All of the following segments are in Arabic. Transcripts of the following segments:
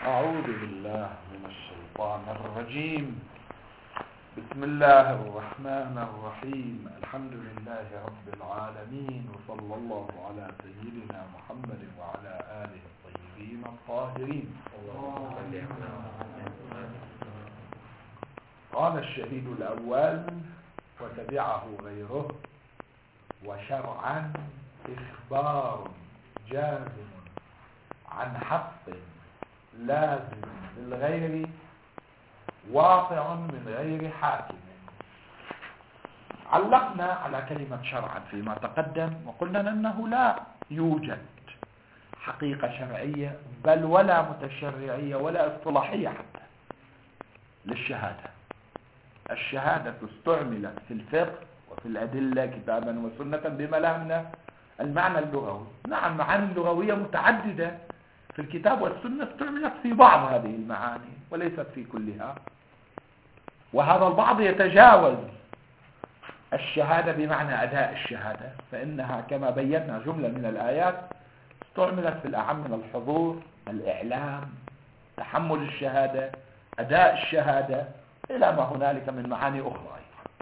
أعوذ بالله من الشيطان الرجيم. بسم الله الرحمن الرحيم. الحمد لله رب العالمين، وصلى الله على سيدنا محمد وعلى آله الطيبين الطاهرين. قال الشهيد الأول وتبعه غيره: وشرعا إخبار جازم عن حق لازم للغير واقع من غير حاكم. علقنا على كلمة شرعا فيما تقدم، وقلنا أنه لا يوجد حقيقة شرعية بل ولا متشرعية ولا اصطلاحية حتى للشهادة. الشهادة استعملت في الفقه وفي الأدلة كتابا وسنة بما لها من المعنى اللغوي. نعم، معاني اللغوية متعددة في الكتاب والسنة استعملت في بعض هذه المعاني وليست في كلها، وهذا البعض يتجاوز الشهادة بمعنى أداء الشهادة، فإنها كما بينا جملة من الآيات استعملت في الأعم من الحضور، الإعلام، تحمل الشهادة، أداء الشهادة، إلى ما هنالك من معاني أخرى.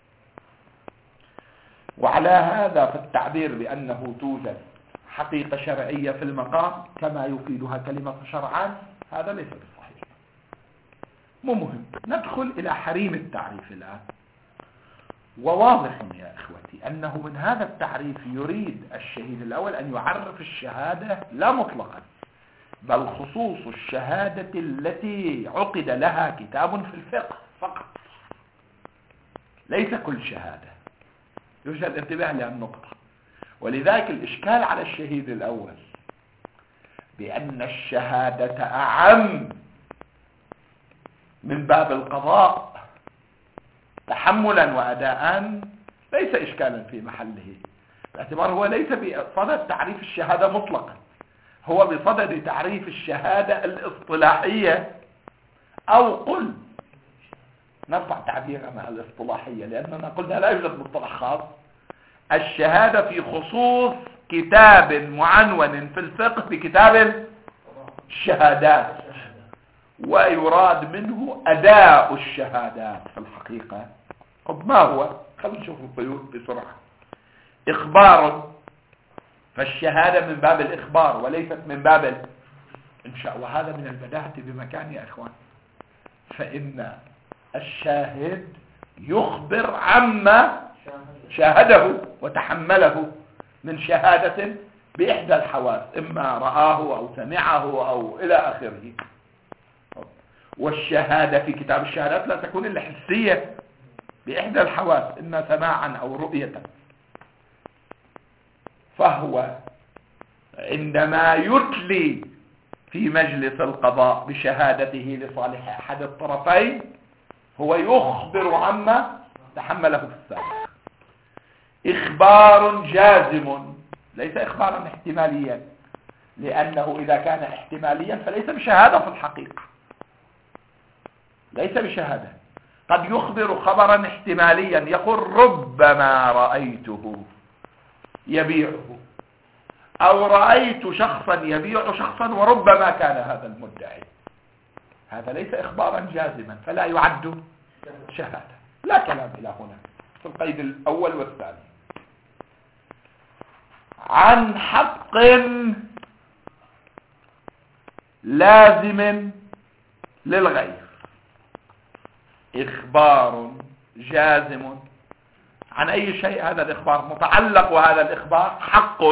وعلى هذا فالتعبير بأنه توجد حقيقة شرعية في المقام كما يفيدها كلمة شرعان هذا ليس بالصحيح. مو مهم. ندخل إلى حريم التعريف الآن. وواضح يا إخوتي أنه من هذا التعريف يريد الشهيد الأول أن يعرف الشهادة لا مطلقا، بل خصوص الشهادة التي عقد لها كتاب في الفقه فقط، ليس كل شهادة. يوجد انتباه للنقطة. ولذلك الإشكال على الشهيد الأول بأن الشهادة أعم من باب القضاء تحملا وأداء ليس إشكالا في محله، باعتبار هو ليس بصدد تعريف الشهادة مطلقا، هو بصدد تعريف الشهادة الاصطلاحية، أو قل نرفع تعبيرنا الاصطلاحية لأننا قلنا لا يوجد مصطلح خاص. الشهادة في خصوص كتاب معنون في الفقه بكتاب الشهادات، ويراد منه أداء الشهادات في الحقيقة. طب ما هو؟ خلينا نشوف القيود بسرعة. إخبار، فالشهادة من باب الإخبار وليست من باب الإنشاء، وهذا من البداهة بمكان يا إخوان، فإن الشاهد يخبر عما شاهده وتحمله من شهادة بإحدى الحواس، إما رآه أو سمعه أو إلى آخره. والشهادة في كتاب الشهادات لا تكون إلا حسية بإحدى الحواس، إما سماعا أو رؤية. فهو عندما يتلي في مجلس القضاء بشهادته لصالح أحد الطرفين هو يخبر عما تحمله في السابق. إخبار جازم، ليس إخبارا احتماليا، لأنه إذا كان احتماليا فليس بشهادة في الحقيقة، ليس بشهادة. قد يخبر خبرا احتماليا يقول ربما رأيته يبيعه، أو رأيت شخصا يبيع شخصا وربما كان هذا المدعي. هذا ليس إخبارا جازما فلا يعد شهادة. لا كلام إلى هنا في القيد الأول والثاني. عن حق لازم للغير، إخبار جازم عن أي شيء. هذا الإخبار متعلق، وهذا الإخبار حق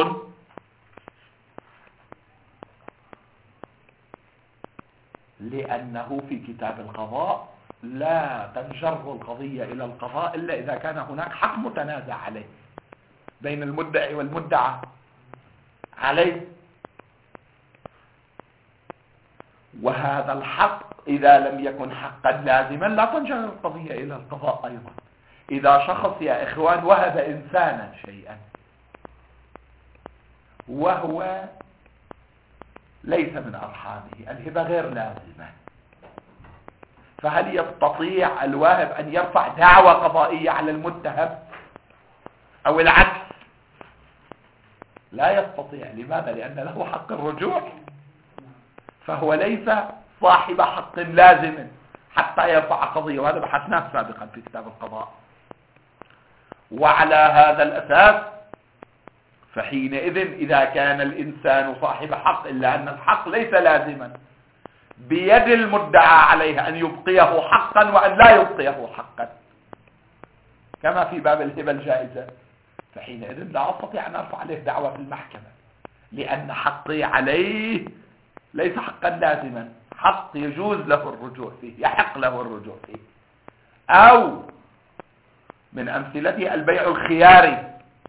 لأنه في كتاب القضاء لا تنجر القضية إلى القضاء إلا إذا كان هناك حق متنازع عليه بين المدعي والمدعى عليه. وهذا الحق إذا لم يكن حقا لازما لا تنجر القضية إلى القضاء أيضا. إذا شخص يا إخوان وهب إنسانا شيئا وهو ليس من أرحامه، الهبة غير لازمة، فهل يستطيع الواهب أن يرفع دعوى قضائية على المتهم أو العكس؟ لا يستطيع. لماذا؟ لأن له حق الرجوع، فهو ليس صاحب حق لازم حتى يرفع قضية، وهذا بحثناه سابقا في كتاب القضاء. وعلى هذا الأساس فحينئذ إذا كان الإنسان صاحب حق إلا أن الحق ليس لازما، بيد المدعى عليه أن يبقيه حقا وأن لا يبقيه حقا، كما في باب الهبة الجائزة، فحينئذ لا أستطيع أن أرفع عليه دعوة في المحكمة، لأن حقي عليه ليس حقا لازما، حق يجوز له الرجوع فيه، يحق له الرجوع فيه. أو من أمثلته البيع الخياري،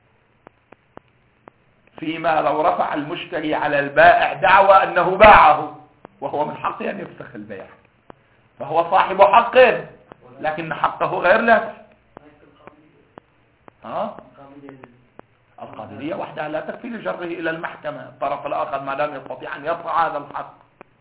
فيما لو رفع المشتري على البائع دعوى أنه باعه وهو من حقه أن يفسخ البيع، فهو صاحب حق لكن حقه غير لازم. القابلية وحدها لا تكفي لجره إلى المحكمة، الطرف الآخر ما دام يستطيع أن يرفع هذا الحق.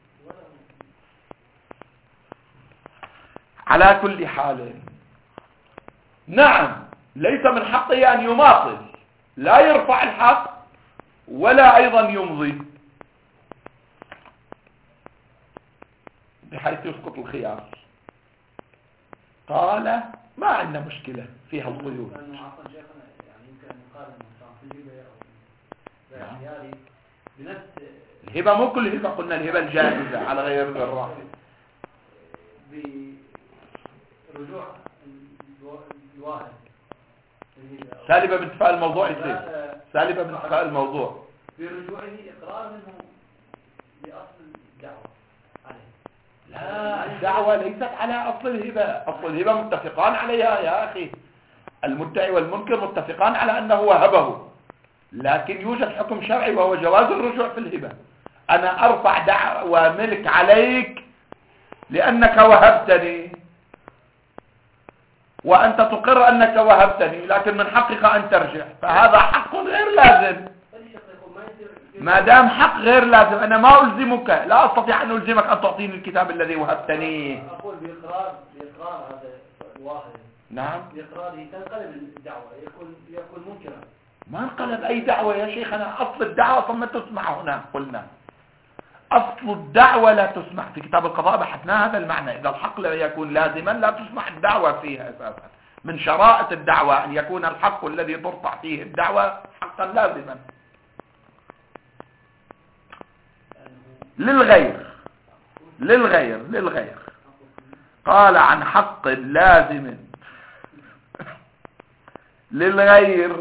على كل حال نعم، ليس من حقه أن يماطل، لا يرفع الحق ولا أيضا يمضي، بحيث يسقط الخيار. قال ما عندنا مشكلة فيها القيود. الهبة مو كل هبة، قلنا الهبة الجائزة على غير الراحل برجوع الواحد سالبة بانتفاء الموضوع، يصير سالبة بانتفاء الموضوع برجوعه إقرار منه لأصل الدعوة عليه. لا، الدعوة ليست على أصل الهبة، أصل الهبة متفقان عليها يا أخي، المدعي والمنكر متفقان على أنه وهبه، لكن يوجد حكم شرعي وهو جواز الرجوع في الهبة. أنا أرفع دعوى ملك عليك لأنك وهبتني، وأنت تقر أنك وهبتني، لكن من حقك أن ترجع، فهذا حق غير لازم. ما دام حق غير لازم أنا ما ألزمك، لا أستطيع أن ألزمك أن تعطيني الكتاب الذي وهبتني. أقول بإقرار هذا الواحد، نعم، بإقراره تنقلب الدعوة، يكون منكرا. ما انقلب أي دعوة يا شيخنا، أصل الدعوة ثم تسمع هنا. قلنا أصل الدعوة لا تسمع، في كتاب القضاء بحثنا هذا المعنى، إذا الحق لا يكون لازما لا تسمع الدعوة فيها أساسا. من شرائط الدعوة أن يكون الحق الذي ترفع فيه الدعوة حقا لازما للغير. قال عن حق لازم للغير،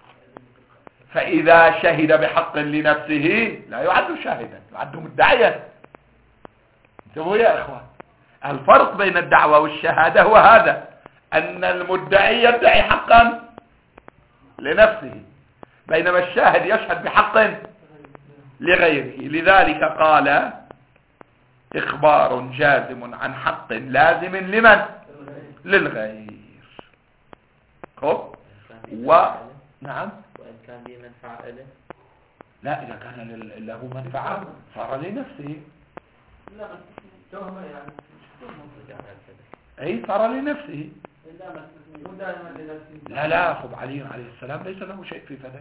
فإذا شهد بحق لنفسه لا يعد شاهدا، يعد مدعيا. انتبهوا يا اخوان، الفرق بين الدعوة والشهادة هو هذا، أن المدعي يدعي حقا لنفسه، بينما الشاهد يشهد بحق لغيره. لذلك قال إخبار جازم عن حق لازم لمن؟ للغير. نعم، وإن كان به منفعة له، لا، إذا كان له منفعة صار لنفسه. لا تهمة يعني أي صار لنفسه. لا، خب علي عليه السلام ليس له شيء في فذلك،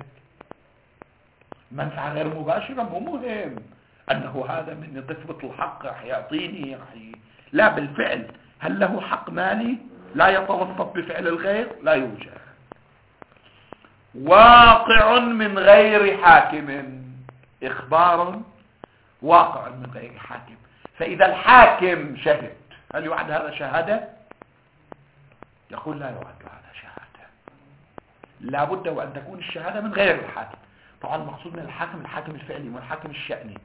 منفعة غير مباشرة مو مهم أنه هذا من ضفة الحق رح يعطيني لا، بالفعل هل له حق مالي لا يتوسط بفعل الغير؟ لا يوجد. واقع من غير حاكم، إخبار واقع من غير حاكم. فإذا الحاكم شهد هل يعد هذا شهادة؟ يقول لا يعد هذا شهادة، لابد وأن تكون الشهادة من غير الحاكم. طبعا المقصود من الحاكم الحاكم الفعلي والحاكم الشأني.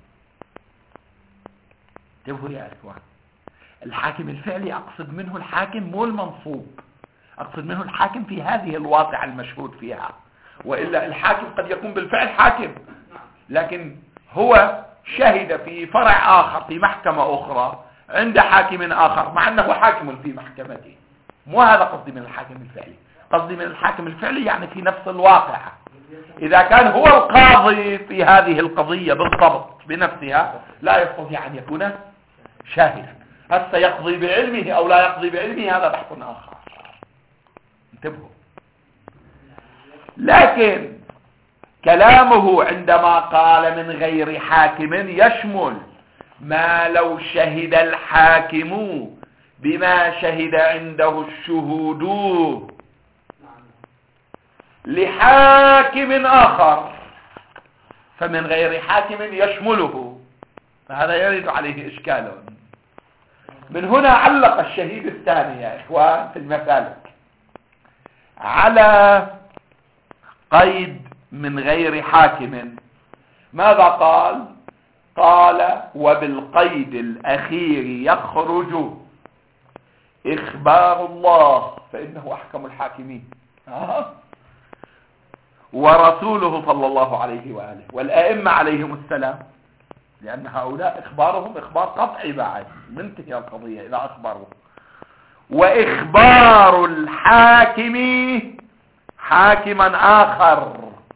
انتبهوا يا أخوان، الحاكم الفعلي أقصد منه الحاكم مو المنصوب، أقصد منه الحاكم في هذه الواقعة المشهود فيها، وإلا الحاكم قد يكون بالفعل حاكم لكن هو شهد في فرع آخر في محكمة أخرى عند حاكم آخر مع أنه حاكم في محكمته. مو هذا قصدي من الحاكم الفعلي، قصدي من الحاكم الفعلي يعني في نفس الواقعة. إذا كان هو القاضي في هذه القضية بالضبط بنفسها لا يستطيع أن يكون شاهدا. هسه يقضي بعلمه أو لا يقضي بعلمه هذا بحث آخر، انتبهوا. لكن كلامه عندما قال من غير حاكم يشمل ما لو شهد الحاكم بما شهد عنده الشهود لحاكم آخر فمن غير حاكم يشمله، فهذا يرد عليه إشكال. من هنا علق الشهيد الثاني يا إخوان في المسالك على قيد من غير حاكم. ماذا قال؟ قال وبالقيد الأخير يخرج إخبار الله فإنه أحكم الحاكمين ورسوله صلى الله عليه وآله والأئمة عليهم السلام، لأن هؤلاء إخبارهم إخبار قطعي بعد منتهي القضية إذا أخبروا. وإخبار الحاكم حاكما آخر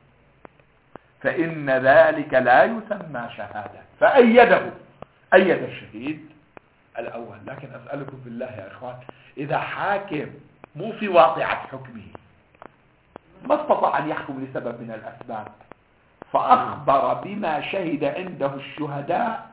فإن ذلك لا يسمى شهادة، أيد الشهيد الأول. لكن أسألكم بالله يا إخوان، إذا حاكم مو في واقعة حكمه ما استطاع أن يحكم لسبب من الأسباب فأخبر بما شهد عنده الشهداء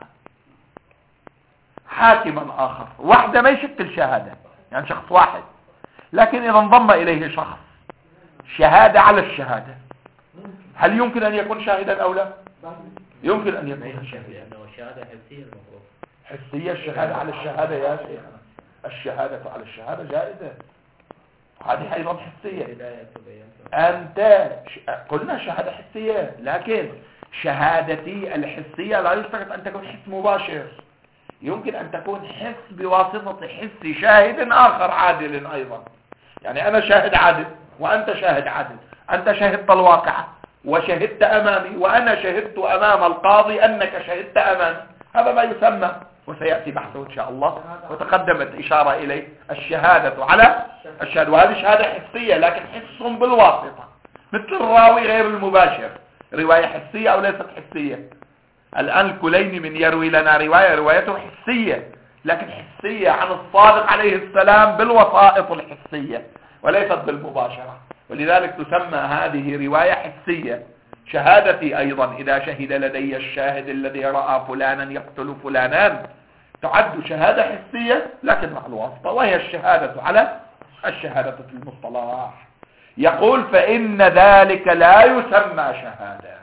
حاكما آخر، واحدة ما يشكل شهادة، يعني شخص واحد، لكن إذا انضم إليه شخص شهادة على الشهادة، هل يمكن أن يكون شاهدا أو لا؟ يمكن أن يكون شاهدا، لأنه شهادة حسية المفروض. حسية الشهادة على الشهادة يا شيخ، الشهادة على الشهادة جائزة، هذه أيضا حسية. أنت قلنا شهادة حسية، لكن شهادتي الحسية لا يشترط أن تكون حس مباشر، يمكن أن تكون حس بواسطة حس شاهد آخر عادل أيضا. يعني أنا شاهد عادل وأنت شاهد عادل، أنت شهدت الواقعة وشهدت أمامي وأنا شهدت أمام القاضي أنك شهدت أمامي، هذا ما يسمى وسيأتي بحثه إن شاء الله وتقدمت إشارة إليه الشهادة على الشهادة، وهذه شهادة حسية لكن حس بالواسطة مثل الراوي غير المباشر، رواية حسية أو ليست حسية. الآن الكليني من يروي لنا روايته حسية لكن حسية عن الصادق عليه السلام بالوسائط الحسية وليست بالمباشرة، ولذلك تسمى هذه رواية حسية. شهادتي أيضا إذا شهد لدي الشاهد الذي رأى فلانا يقتل فلانا تعد شهادة حسية لكن مع الواسطة، وهي الشهادة على الشهادة في المصطلح. يقول فإن ذلك لا يسمى شهادة.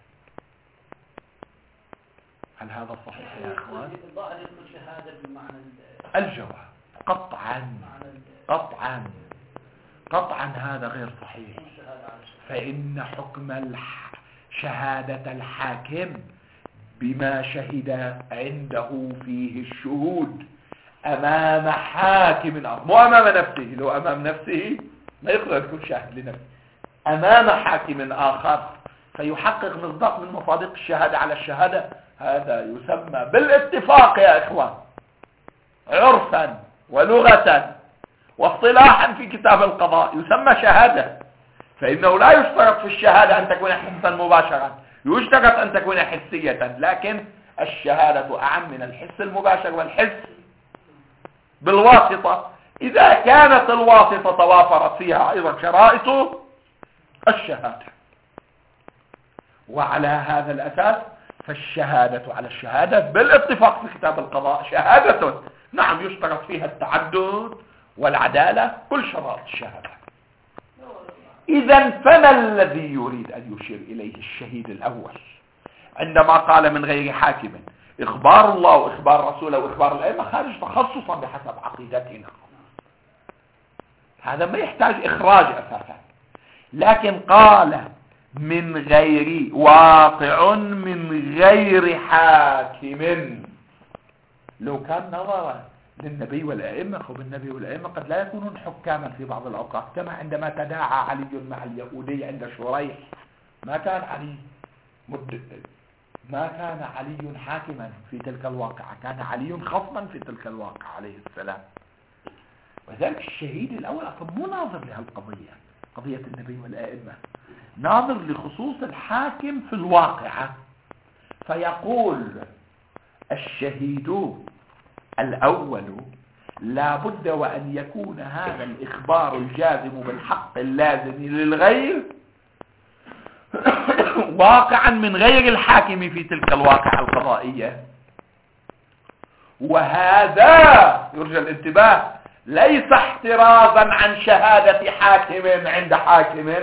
هل هذا صحيح يا أخوان؟ الجواب قطعا هذا غير صحيح، فإن حكم شهادة الحاكم بما شهد عنده فيه الشهود أمام حاكم آخر، مو أمام نفسه، لو أمام نفسه ما يقدر يكون شاهد لنفسه، أمام حاكم آخر فيحقق مصداق من مصادق الشهادة على الشهادة، هذا يسمى بالاتفاق يا إخوان عرفا ولغة واصطلاحا في كتاب القضاء يسمى شهادة. فإنه لا يشترط في الشهادة أن تكون حسا مباشرا، يشترط أن تكون حسية، لكن الشهادة أعم من الحس المباشر والحس بالواسطة إذا كانت الواسطة توافرت فيها أيضا شرائط الشهادة. وعلى هذا الأساس فالشهادة على الشهادة بالاتفاق في كتاب القضاء شهادة، نعم يشترط فيها التعدد والعدالة كل شرائط الشهادة. إذا فما الذي يريد أن يشير إليه الشهيد الأول عندما قال من غير حاكم؟ إخبار الله وإخبار رسوله وإخبار الأئمة خارج تخصصا بحسب عقيدتنا، هذا ما يحتاج إخراج أساسا، لكن قال من غير واقع من غير حاكم. لو كان نظرا للنبي والأئمة، بالنبي والأئمة قد لا يكونون حكاما في بعض الأوقات، كما عندما تداعى علي مع اليهودي عند شريح ما كان علي حاكما في تلك الواقعة، كان علي خصما في تلك الواقعة عليه السلام. وذلك الشهيد الأول أصلا مو ناظر لهالقضية، قضية النبي والأئمة، ناظر لخصوص الحاكم في الواقعة، فيقول الشهيد الأول لا بد وأن يكون هذا الإخبار الجازم بالحق اللازم للغير واقعا من غير الحاكم في تلك الواقعة القضائية. وهذا يرجى الانتباه ليس احترازا عن شهادة حاكم عند حاكم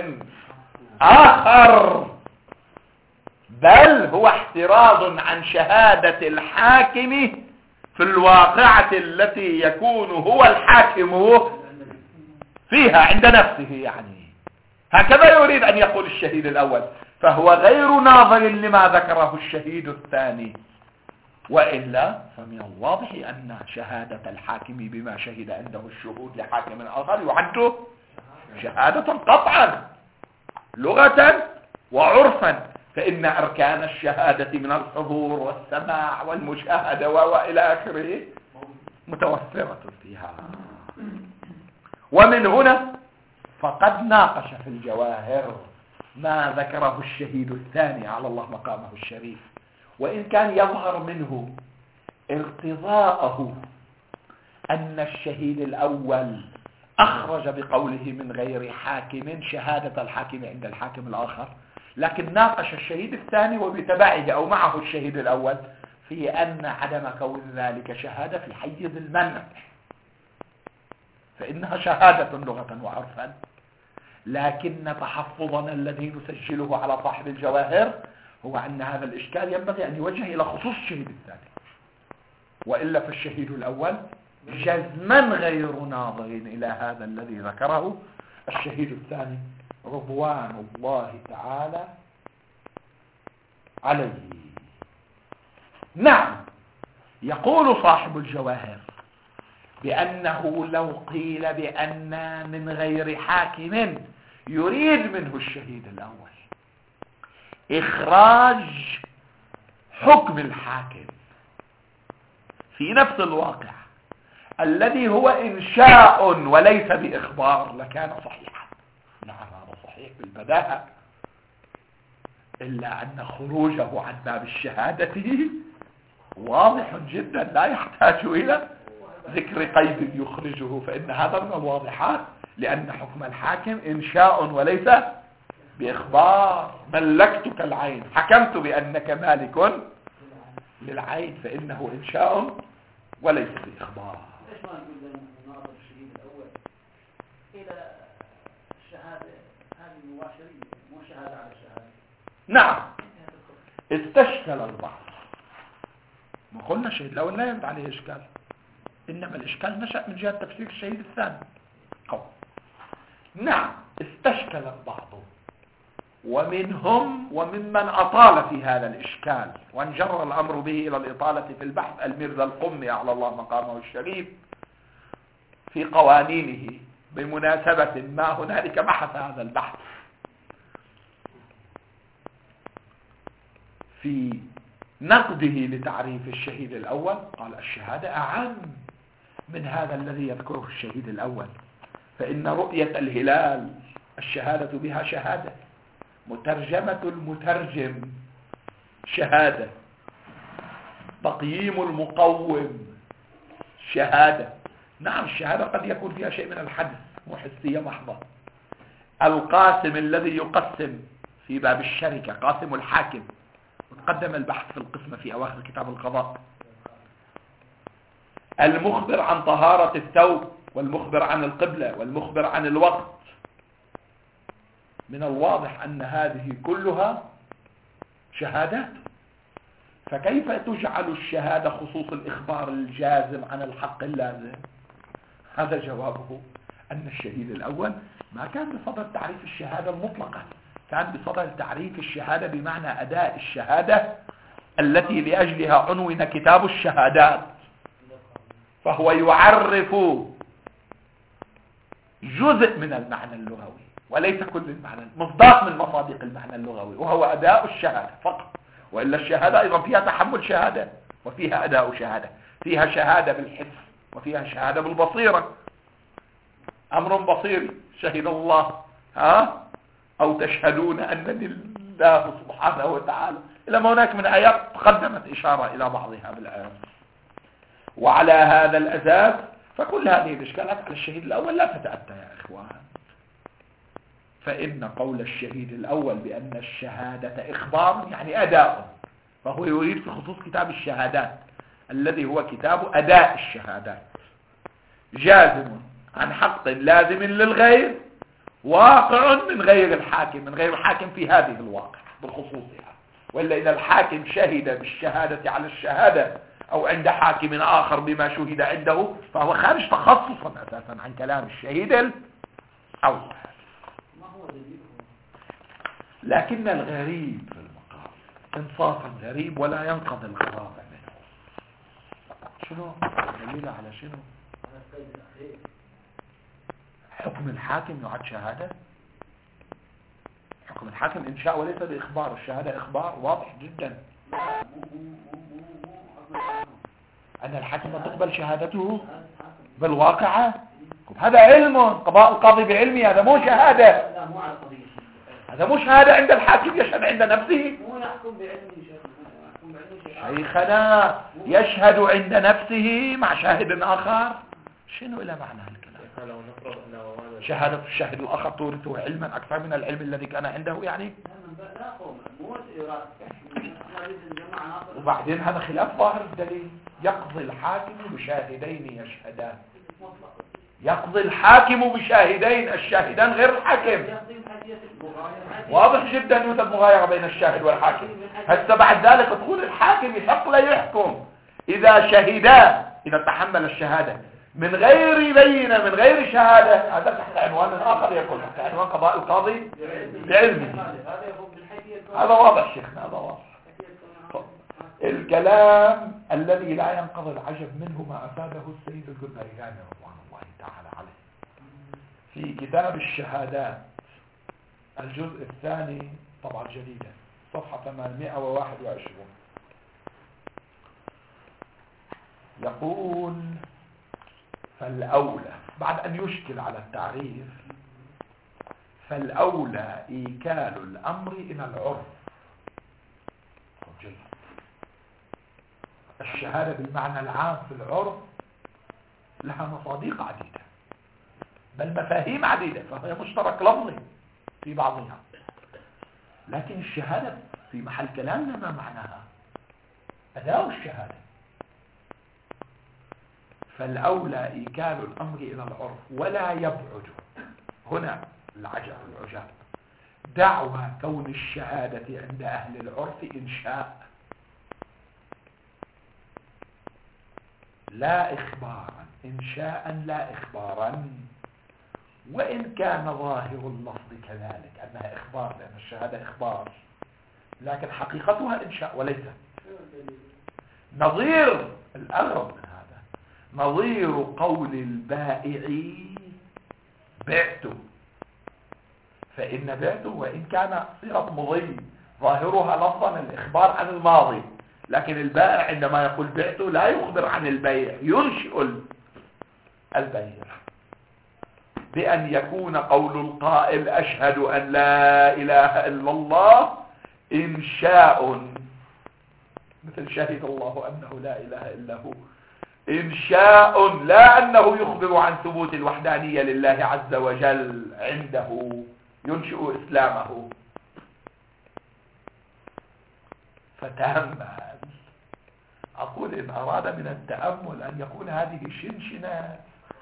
آخر، بل هو احتراز عن شهادة الحاكم في الواقعة التي يكون هو الحاكم فيها عند نفسه. يعني هكذا يريد أن يقول الشهيد الأول، فهو غير ناظر لما ذكره الشهيد الثاني. وإلا فمن الواضح أن شهادة الحاكم بما شهد عنده الشهود لحاكم آخر يعد شهادة قطعا لغة وعرفا، فإن أركان الشهادة من الحضور والسماع والمشاهدة وإلى آخره متوفرة فيها. ومن هنا فقد ناقش في الجواهر ما ذكره الشهيد الثاني على الله مقامه الشريف، وإن كان يظهر منه ارتضاءه أن الشهيد الأول أخرج بقوله من غير حاكم شهادة الحاكم عند الحاكم الآخر، لكن ناقش الشهيد الثاني وبتبعه أو معه الشهيد الأول في أن عدم كون ذلك شهادة في حيز المنع، فإنها شهادة لغة وعرفا، لكن تحفظنا الذي نسجله على صاحب الجواهر هو أن هذا الإشكال ينبغي أن يوجه إلى خصوص الشهيد الثاني، وإلا فالشهيد الأول جزما غير ناظر إلى هذا الذي ذكره الشهيد الثاني رضوان الله تعالى عليه. نعم، يقول صاحب الجواهر بأنه لو قيل بأن من غير حاكم يريد منه الشهيد الأول إخراج حكم الحاكم في نفس الواقع الذي هو إنشاء وليس بإخبار لكان صحيحا. نعم، هذا صحيح بالبداهة، إلا أن خروجه عن باب الشهادة واضح جدا لا يحتاج إلى ذكر قيد يخرجه، فإن هذا من الواضحات، لأن حكم الحاكم إنشاء وليس بإخبار. ملكتك العين، حكمت بأنك مالك للعين، فإنه إنشاء وليس بإخبار. ليش ما نقول ناظر الشهيد الأول إلى الشهادة هذه مباشرة مو شهادة على الشهادة؟ نعم، استشكل البعض، ما قلنا شهيد الأول لا يرد عليه إشكال، إنما الإشكال نشأ من جهة تفسير الشهيد الثاني. نعم، استشكل البعض، ومنهم وممن أطال في هذا الإشكال وانجر الأمر به إلى الإطالة في البحث الميرزا القمي على الله مقامه الشريف في قوانينه بمناسبة ما هنالك بحث هذا البحث في نقده لتعريف الشهيد الأول. قال الشهادة أعم من هذا الذي يذكره الشهيد الأول، فإن رؤية الهلال الشهادة بها شهادة، مترجمة المترجم شهادة، تقييم المقوم شهادة. نعم، الشهادة قد يكون فيها شيء من الحدث وحسية محضة. القاسم الذي يقسم في باب الشركة، قاسم الحاكم، وتقدم البحث في القسمة في أواخر كتاب القضاء. المخبر عن طهارة الثوب، والمخبر عن القبلة، والمخبر عن الوقت. من الواضح أن هذه كلها شهادات، فكيف تجعل الشهادة خصوص الإخبار الجازم عن الحق اللازم؟ هذا جوابه أن الشهيد الأول ما كان بصدد تعريف الشهادة المطلقة، كان بصدد تعريف الشهادة بمعنى أداء الشهادة التي لأجلها عنون كتاب الشهادات، فهو يعرف جزء من المعنى اللغوي وليس كل المعنى، مصداق من مصادق المعنى اللغوي، وهو أداء الشهادة فقط. وإلا الشهادة أيضا فيها تحمل شهادة وفيها أداء شهادة، فيها شهادة بالحس وفيها شهادة بالبصيرة. أمر بصيري، شهد الله أو تشهدون أنني الله سبحانه وتعالى، إلى ما هناك من آيات تقدمت إشارة إلى بعضها بالآيات. وعلى هذا الأساس فكل هذه الإشكالات على الشهيد الأول لا تتأتى يا إخوان، فإن قول الشهيد الأول بأن الشهادة إخبار يعني أداء، فهو يريد في خصوص كتاب الشهادات الذي هو كتاب أداء الشهادات، جازم عن حق لازم للغير، واقع من غير الحاكم، من غير الحاكم في هذه الواقع بخصوصها. وإلا إذا الحاكم شهد بالشهادة على الشهادة أو عند حاكم آخر بما شهد عنده، فهو خارج تخصصا أساسا عن كلام الشهيد الأول. ما هو دليله؟ لكن الغريب في المقام انصافا غريب ولا ينقضي الغرابة منه. شنو دليله على شنو؟ على القيد الأخير. حكم الحاكم يعد شهادة؟ حكم الحاكم إنشاء وليس بإخبار، الشهادة إخبار واضح جدا. لا مو حكم الحاكم. أن الحاكم تقبل شهادته بالواقعة، هذا علم، قضاء القاضي بعلمي، هذا مو شهادة. لا مو على قضية، هذا مو شهادة عند الحاكم يشهد عند نفسه. مو يحكم بعلمه يحكم بعلمه شيء. شيخنا يشهد عند نفسه مع شاهد آخر. شنو إلى معنى الكلام؟ لو نفرض أنه هذا شهادة الشاهد الآخر تورثه علما أكثر من العلم الذي كان عنده يعني. لا قوم مو إرادة. وبعدين هذا خلاف ظاهر الدليل. يقضي الحاكم بشاهدين يشهدان، يقضي الحاكم بشاهدين، الشاهدان غير الحاكم. واضح جدا يوجد مغايرة بين الشاهد والحاكم. هسه بعد ذلك تقول الحاكم يحق لا يحكم إذا شهدا، إذا تحمل الشهادة من غير بينة من غير شهادة، هذا تحت عنوان آخر يكون تحت عنوان قضاء القاضي بعلمه. هذا واضح شيخنا، هذا واضح. الكلام الذي لا ينقضي العجب منه ما أفاده السيد الجزائري رضوان الله تعالى عليه في كتاب الشهادات الجزء الثاني طبعا جديدة صفحة 821، يقول: فالأولى، بعد أن يشكل على التعريف، فالأولى إيكال الأمر إلى العرف. الشهادة بالمعنى العام في العرف لها مصادق عديدة، بل مفاهيم عديدة، فهي مشترك لفظي في بعضها. لكن الشهادة في محل كلامنا ما معناها؟ أداء الشهادة. فالأولى إيكال الأمر إلى العرف، ولا يبعد هنا العجاب دعوى كون الشهادة عند أهل العرف إنشاء لا إخبارا، إنشاء لا إخبارا، وإن كان ظاهر اللفظ كذلك أنها إخبار، لأن الشهادة إخبار، لكن حقيقتها إنشاء وليس. نظير الأغرب من هذا نظير قول البائع بعت، فإن بعت وإن كان صيغة مضي ظاهرها لفظا الإخبار عن الماضي، لكن البائع عندما يقول بعت لا يخبر عن البيع، ينشئ البيع بأن يكون قول القائل أشهد أن لا إله إلا الله إنشاء، مثل شهد الله أنه لا إله إلا هو، إنشاء لا أنه يخبر عن ثبوت الوحدانية لله عز وجل عنده، ينشئ إسلامه. فتأمل، أقول إن أراد من التأمل أن يكون هذه شنشنة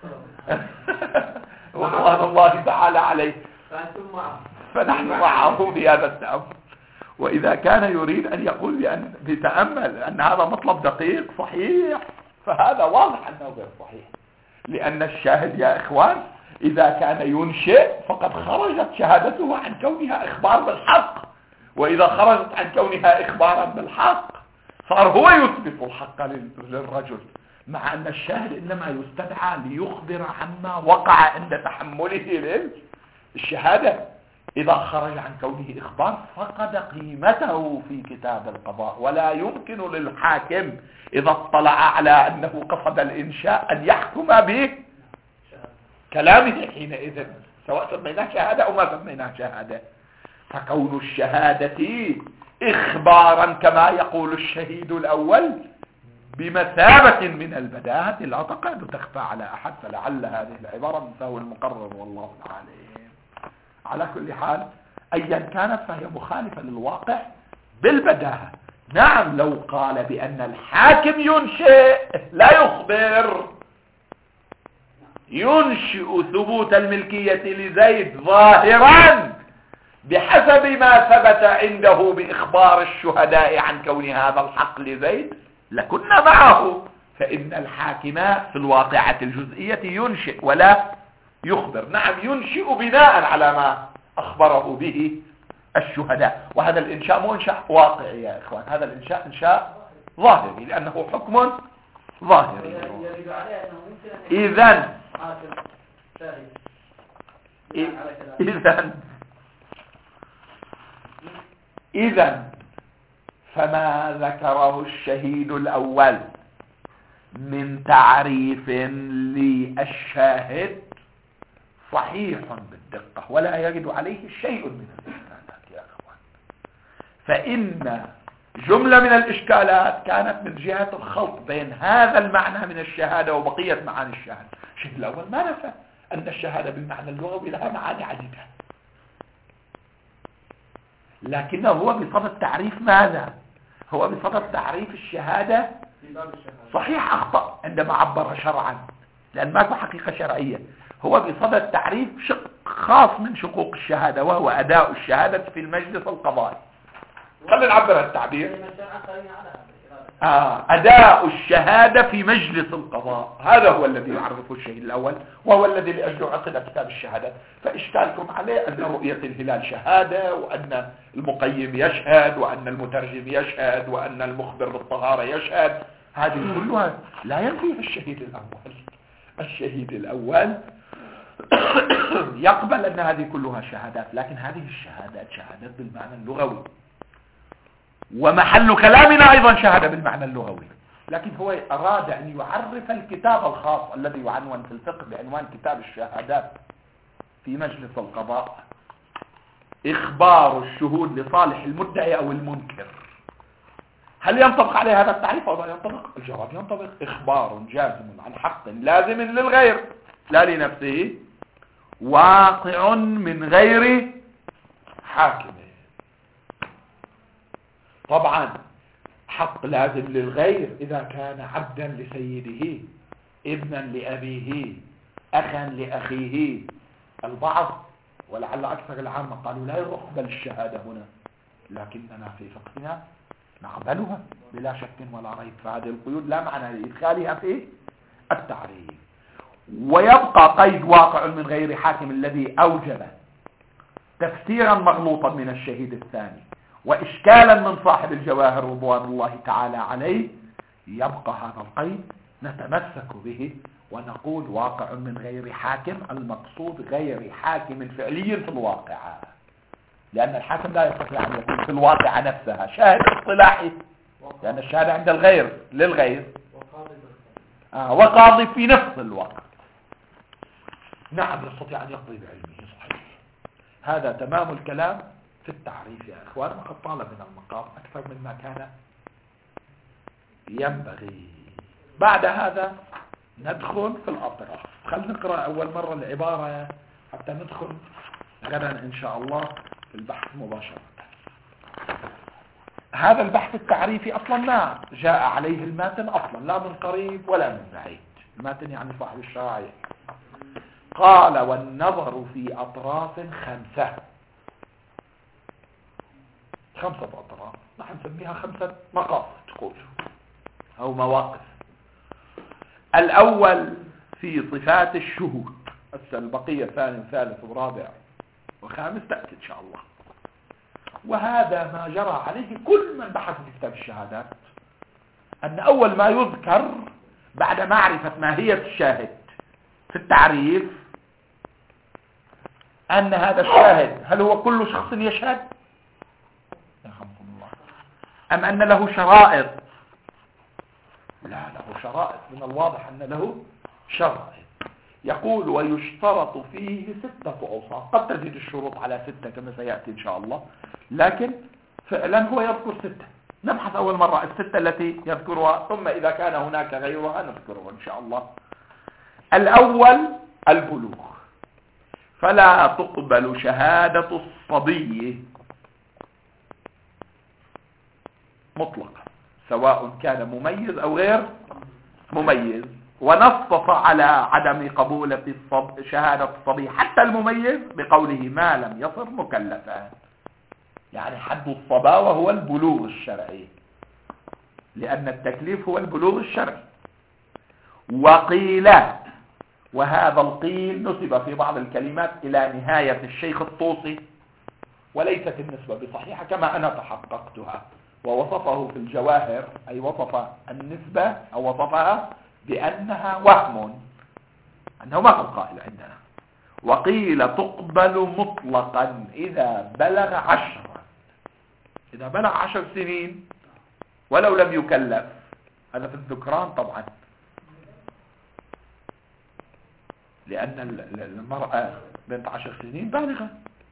رضوان الله تعالى عليه، فنحن معه في هذا التأمل. وإذا كان يريد أن يقول بتأمل أن هذا مطلب دقيق صحيح، فهذا واضح أنه غير صحيح، لأن الشاهد يا إخوان إذا كان ينشئ فقد خرجت شهادته عن كونها إخبار بالحق، وإذا خرجت عن كونها إخبارا بالحق صار هو يثبت الحق للرجل، مع أن الشاهد إنما يستدعى ليخبر عما وقع عند تحمله للشهادة. إذا خرج عن كونه إخبار فقد قيمته في كتاب القضاء، ولا يمكن للحاكم إذا اطلع على أنه قصد الإنشاء أن يحكم به كلامه حينئذ، سواء سميناه شهادة أو ما سميناه شهادة. فكون الشهادة إخبارا كما يقول الشهيد الأول بمثابة من البداهة لا تكاد تخفى على أحد، فلعل هذه العبارة من سهو المقرر والله العالم. على كل حال أيا كانت فهي مخالفة للواقع بالبداهة، نعم لو قال بأن الحاكم ينشئ لا يخبر، ينشئ ثبوت الملكية لزيد ظاهرا بحسب ما ثبت عنده بإخبار الشهداء عن كون هذا الحق لزيد لكنا معه. فإن الحاكم في الواقعة الجزئية ينشئ ولا يخبر. نعم ينشئ بناء على ما أخبره به الشهداء، وهذا الإنشاء مو إنشاء واقعي يا إخوان، هذا الإنشاء إنشاء ظاهري لأنه حكم ظاهري. إذن فما ذكره الشهيد الأول من تعريف للشاهد صحيح بالدقة ولا يجد عليه شيء من الإشكالات يا أخوان. فإن جملة من الإشكالات كانت من جهة الخلط بين هذا المعنى من الشهادة وبقية معاني الشهادة. الشيء الأول ما نفى أن الشهادة بالمعنى اللغوي لها معاني عديدة، لكنه هو بصدد تعريف ماذا؟ هو بصدد تعريف الشهادة. صحيح أخطأ عندما عبر شرعا لأن ما في حقيقة شرعية، هو بصدد تعريف شق خاص من شقوق الشهادة وهو أداء الشهادة في المجلس القضائي. خلينا نعبر التعبير أداء الشهادة في مجلس القضاء، هذا هو الذي يعرفه الشهيد الأول وهو الذي لأجله عقد كتاب الشهادة. فإشكالكم عليه أن رؤية الهلال شهادة، وأن المقيم يشهد، وأن المترجم يشهد، وأن المخبر بالطهارة يشهد، هذه كلها لا ينفيها الشهيد الأول. الشهيد الأول يقبل أن هذه كلها شهادات، لكن هذه الشهادات شهادات بالمعنى اللغوي، ومحل كلامنا أيضا شهادة بالمعنى اللغوي، لكن هو أراد أن يعرف الكتاب الخاص الذي يعنون في الفقه بعنوان كتاب الشهادات في مجلس القضاء. إخبار الشهود لصالح المدعي أو المنكر، هل ينطبق عليه هذا التعريف أو لا ينطبق؟ الجواب ينطبق. إخبار جازم عن حق لازم للغير لا لنفسه واقع من غير حاكم. طبعا حق لازم للغير إذا كان عبدا لسيده، ابنا لأبيه، أخا لأخيه. البعض ولعل أكثر العامة قالوا لا يقبل الشهادة هنا، لكننا في فقهنا نقبلها بلا شك ولا ريب، فهذه القيود لا معنى لإدخالها في التعريف. ويبقى قيد واقع من غير حاكم الذي أوجب تفسيرا مغلوطا من الشهيد الثاني وإشكالا من صاحب الجواهر رضوان الله تعالى عليه. يبقى هذا القيد نتمسك به ونقول واقع من غير حاكم، المقصود غير حاكم فعلي في الواقع، لأن الحاكم لا يستطيع أن يكون في الواقع نفسها شاهد اصطلاحي، لأن الشهادة عند الغير للغير، وقاضي في نفس الوقت. نعم يستطيع أن يقضي بعلمه، صحيح. هذا تمام الكلام في التعريف يا إخوان، وقد طال من المقام أكثر مما كان ينبغي. بعد هذا ندخل في الأطراف. خلينا نقرأ أول مرة العبارة حتى ندخل غدا إن شاء الله في البحث مباشرة. هذا البحث التعريفي أصلا ما جاء عليه الماتن أصلا، لا من قريب ولا من بعيد. الماتن يعني صاحب الشرائع. قال والنظر في أطراف خمسة أطراف، نحن نسميها 5 مقاصد تقول أو مواقف. الأول في صفات الشهود، البقية ثاني وثالث ورابع وخامس تأتي إن شاء الله. وهذا ما جرى عليه كل من بحث في كتاب الشهادات، أن أول ما يذكر بعد معرفة ماهية الشاهد في التعريف أن هذا الشاهد هل هو كل شخص يشهد أم أن له شرائط؟ لا، له شرائط، من الواضح أن له شرائط. يقول ويشترط فيه 6 أوصاف، قد تزيد الشروط على 6 كما سيأتي إن شاء الله، لكن فعلا هو يذكر 6. نبحث أول مرة 6 التي يذكرها، ثم إذا كان هناك غيرها نذكرها إن شاء الله. الأول البلوغ، فلا تقبل شهادة الصبي مطلقا سواء كان مميز أو غير مميز، ونصف على عدم قبول شهادة الصبي حتى المميز بقوله ما لم يصر مكلفا، يعني حد الصباوة هو البلوغ الشرعي، لأن التكليف هو البلوغ الشرعي. وقيل، وهذا القيل نسب في بعض الكلمات إلى نهاية الشيخ الطوسي، وليست النسبة بصحيحة كما أنا تحققتها، ووصفه في الجواهر، أي وصف النسبة أو وصفها بأنها وهم، أنه ما هو قائل عندنا. وقيل تقبل مطلقا إذا بلغ 10، إذا بلغ 10 سنين ولو لم يكلف، هذا في الذكران طبعا، لأن المرأة بنت 10 سنين بالغة.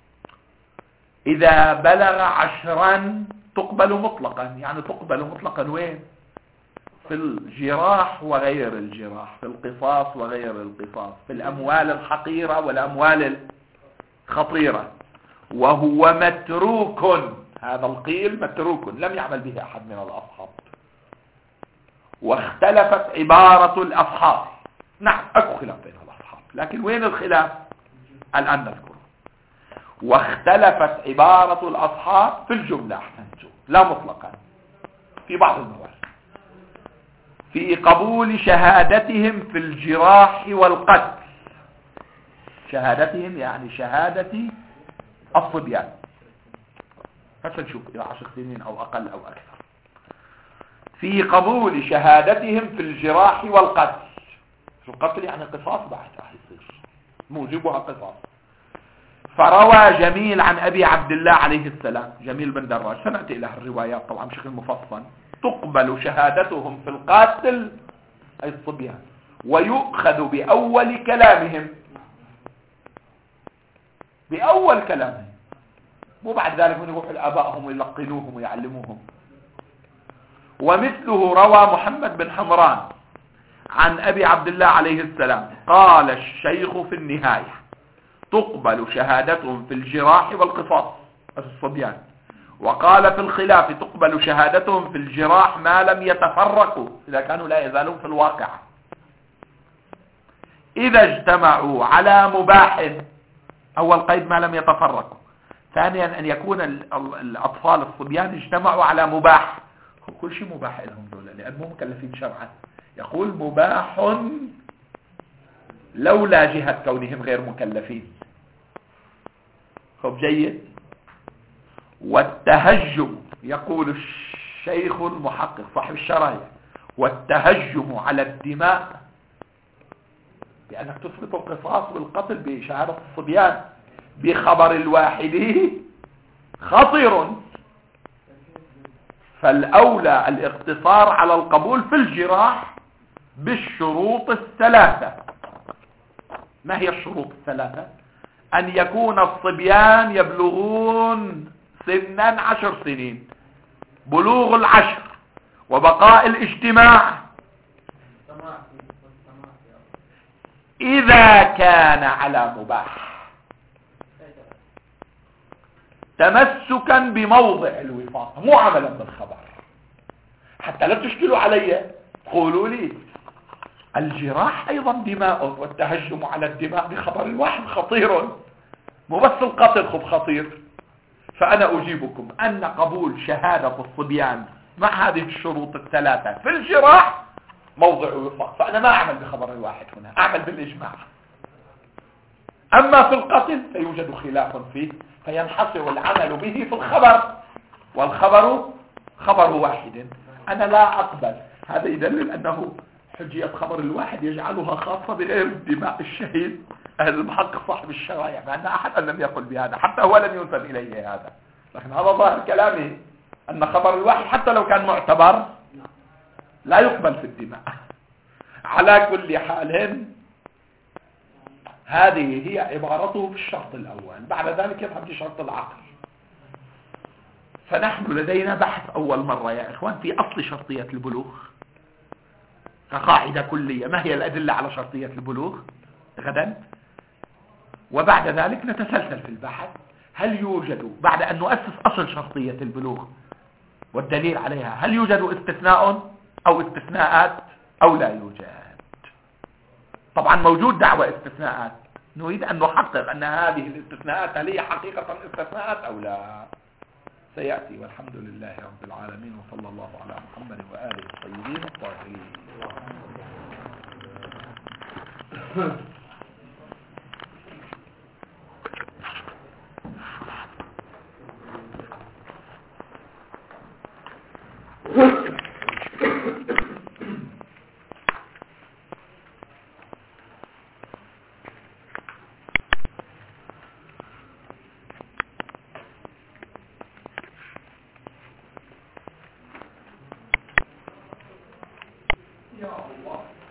إذا بلغ 10 تقبل مطلقا، يعني تقبل مطلقا وين؟ في الجراح وغير الجراح، في القصاص وغير القصاص، في الأموال الحقيرة والأموال الخطيرة. وهو متروك، هذا القيل متروك لم يعمل به أحد من الأصحاب. واختلفت عبارة الأصحاب، نعم أكو خلاف بين الأصحاب، لكن وين الخلاف الآن نذكره. واختلفت عبارة الأصحاب في الجملة، أحسنتم، لا مطلقا، في بعض الموارد، في قبول شهادتهم في الجراح والقتل. شهادتهم يعني شهادة الصبيان، هسه نشوف إلى 10 سنين أو أقل أو أكثر. في قبول شهادتهم في الجراح والقتل. القتل يعني قصاص، بعد راح يصير موجبها قصاص. فروى جميل عن أبي عبد الله عليه السلام، جميل بن دراج، سنأتي إلى الروايات طبعا بشكل مفصل، تقبل شهادتهم في القاتل أي الصبيان، ويؤخذ بأول كلامهم، بأول كلامهم، مو بعد ذلك من يروحوا لآبائهم ويلقنوهم ويعلموهم. ومثله روى محمد بن حمران عن أبي عبد الله عليه السلام قال الشيخ في النهاية تقبل شهادتهم في الجراح والقصاص الصبيان. وقال في الخلاف تقبل شهادتهم في الجراح ما لم يتفرقوا، إذا كانوا لا يزالون في الواقع، إذا اجتمعوا على مباح. أول قيد ما لم يتفرقوا. ثانيا أن يكون الأطفال الصبيان اجتمعوا على مباح، كل شيء مباح لهم دولة لأنهم مكلفين شرعا. يقول مباح لولا جهة كونهم غير مكلفين. خب جيد. والتهجم، يقول الشيخ المحقق صاحب الشرايع، والتهجم على الدماء بأنك تفرط القصاص والقتل بشهادة الصبيان بخبر الواحد خطير، فالأولى الاقتصار على القبول في الجراح بالشروط الثلاثة. ما هي الشروط الثلاثة؟ أن يكون الصبيان يبلغون سنا 10 سنين، بلوغ 10، وبقاء الاجتماع، إذا كان على مباح، تمسكا بموضع الوفاق، مو عملا بالخبر. حتى لا تشكلوا علي، قولوا لي الجراح أيضا دماء، والتهجم على الدماء بخبر الواحد خطير، مو بس القتل خب خطير. فأنا أجيبكم أن قبول شهادة الصبيان مع هذه الشروط الثلاثة في الجراح موضع وفاق، فأنا ما أعمل بخبر الواحد هنا، أعمل بالإجماع. أما في القتل فيوجد خلاف فيه، فينحصر العمل به في الخبر، والخبر خبر واحد. أنا لا أقبل هذا، يدلل أنه حجية خبر الواحد يجعلها خاصة بغير الدماء الشهيد. أهل المحقق صاحب الشرائع، مع أن أحد لم يقل بهذا، حتى هو لم ينسب إليه هذا، لكن هذا ظاهر كلامه أن خبر الواحد حتى لو كان معتبر لا يقبل في الدماء. على كل حال هذه هي عبارته في الشرط الأول. بعد ذلك يذهب لشرط العقل. فنحن لدينا بحث أول مرة يا إخوان في أصل شرطية البلوغ كقاعدة كلية. ما هي الأدلة على شرطية البلوغ غدا؟ وبعد ذلك نتسلسل في البحث. هل يوجد بعد أن نؤسس أصل شرطية البلوغ والدليل عليها هل يوجد استثناء أو استثناءات أو لا يوجد. طبعا موجود دعوة استثناءات، نريد أن نحقق أن هذه الاستثناءات هل هي حقيقة استثناءات أو لا، سيأتي. والحمد لله رب العالمين، وصلى الله على محمد وآله الطيبين الطاهرين. يا الله.